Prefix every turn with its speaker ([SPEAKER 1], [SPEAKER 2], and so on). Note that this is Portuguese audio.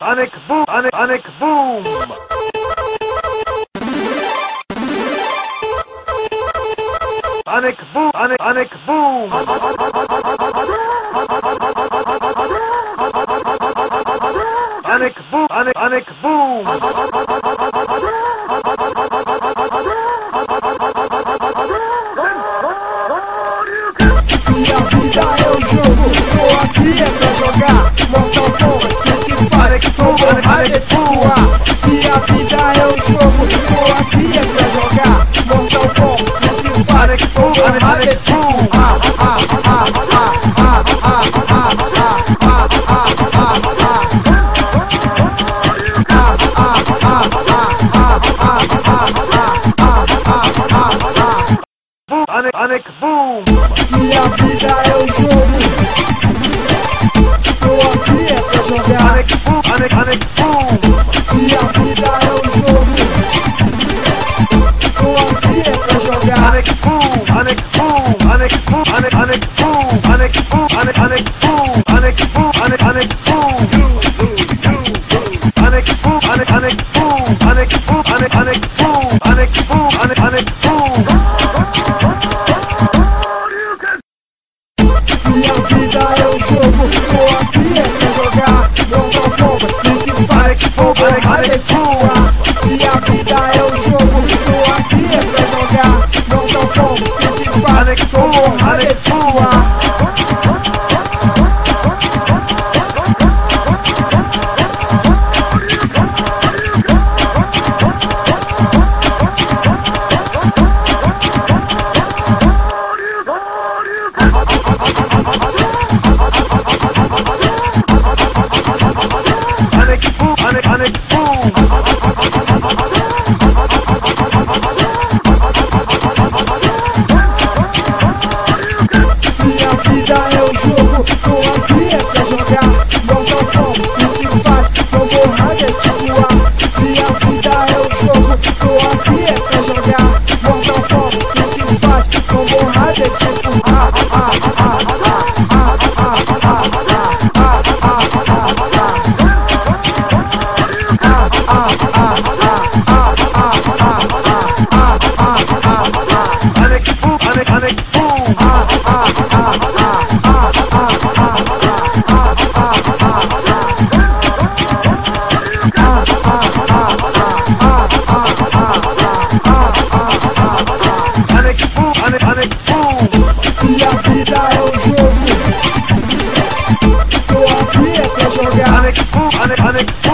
[SPEAKER 1] Panic boom, panic boom. Panic boom, panic boom. Panic boom, panic boom.
[SPEAKER 2] Minha vida é um jogo, tô aqui é pra jogar Mortal Kombat, Street Fighter, com porrada é tua. Se a vida é um jogo, tô aqui é pra jogar Mortal Kombat, Street Fighter, com porrada é tua.
[SPEAKER 1] Panic boom.
[SPEAKER 2] Se a vida é um jogo, tô aqui é pra jogar.
[SPEAKER 1] Panic boom, panic boom.
[SPEAKER 2] Se a vida é um jogo, tô aqui é pra jogar.
[SPEAKER 1] Panic boom, panic boom, panic boom, panic boom, panic boom, panic boom, panic boom, panic boom. Panic boom, panic boom, panic boom, panic boom, panic boom, panic boom.
[SPEAKER 2] Se a vida é um jogo, tô aqui é pra jogar Mortal Kombat, Street Fighter, com porrada é tua. Se a vida é um jogo, tô aqui é pra jogar Mortal Kombat, Street Fighter, com porrada é tua.
[SPEAKER 1] Panic boom.
[SPEAKER 2] Se a vida é um jogo, tô aqui é pra jogar Mortal Kombat, Street Fighter, com porrada é tua. Se a vida é um jogo, tô aqui é pra jogar Mortal Kombat, Street Fighter, com porrada é tua.
[SPEAKER 1] Panic boom. Panic boom.
[SPEAKER 2] Se a vida é um jogo, tô aqui é pra jogar.
[SPEAKER 1] Panic boom, panic boom.